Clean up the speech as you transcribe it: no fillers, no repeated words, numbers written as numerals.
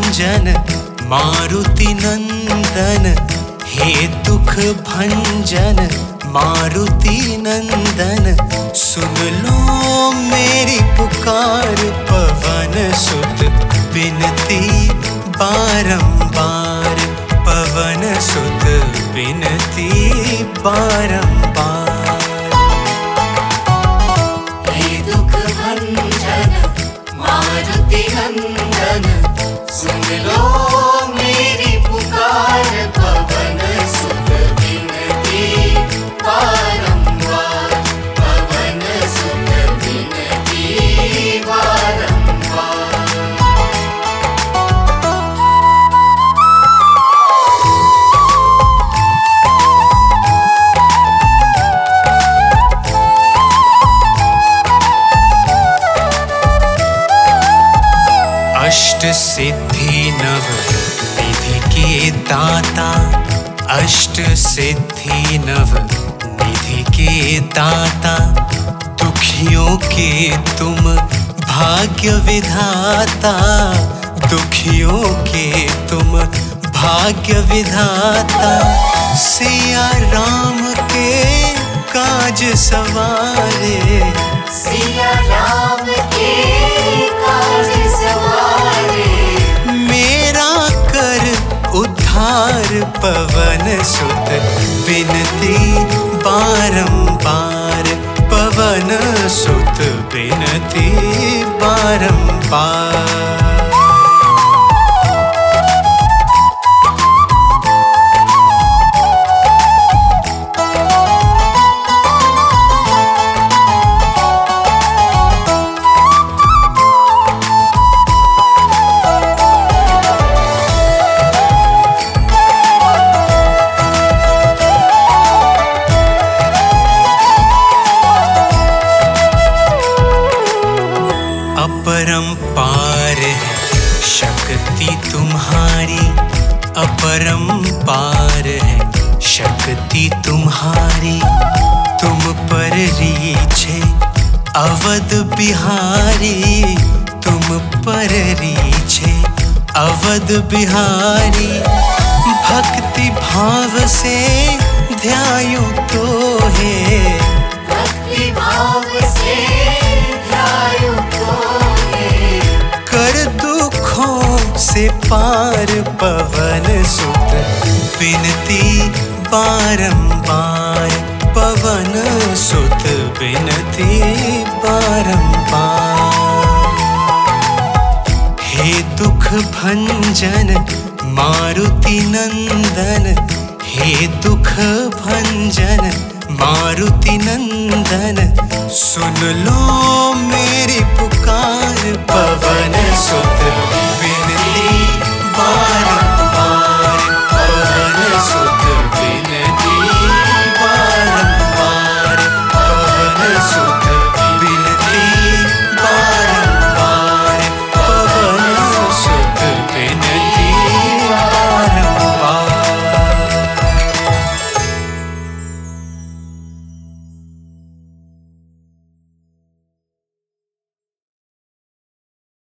भंजन मारुति नंदन, हे दुख भंजन मारुति नंदन, सुन लो मेरी पुकार पवन सुत बिनती बारंबार, पवन सुत बिनती बारंबार। हे दुख भंजन मारुति नंदन, सुन लो मेरी पुकार पवन सुत बिनती बारंबार, पवन सुत बिनती बारंबार। अष्ट सिद्धि नव निधि के दाता, अष्ट सिद्धि नव निधि के दाता, दुखियों के तुम भाग्य विधाता, दुखियों के तुम भाग्य विधाता, सिया राम के काज सवारे, सिया राम के काज सवारे, मेरा कर उद्धार पवन सुत बिनती बारंबार, पवन सुत बिनती बारंबार। अपरंपार है शक्ति तुम्हारी, अपरंपार है शक्ति तुम्हारी, तुम पर रीछे अवध बिहारी, तुम पर रीछे अवध बिहारी, भक्ति भाव से ध्यायो तो है, भक्ति भाव से ध्यायो तो है, कर दुखों से पार पवन सुत बिनती बारंबार, पवन सुत बिनती बारंबार। हे दुख भंजन मारुति नंदन, हे दुख भंजन मारुति नंदन, सुन लो मेरी पुकार पवन सुत बिनती बारंबार।